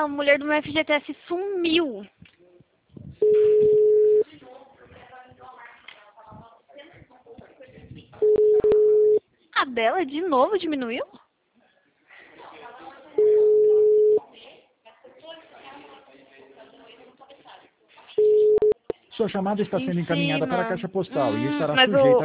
mulher do meu FGTS sumiu. A dela de novo diminuiu? Sua chamada está sendo encaminhada para a caixa postal e estará Mas sujeita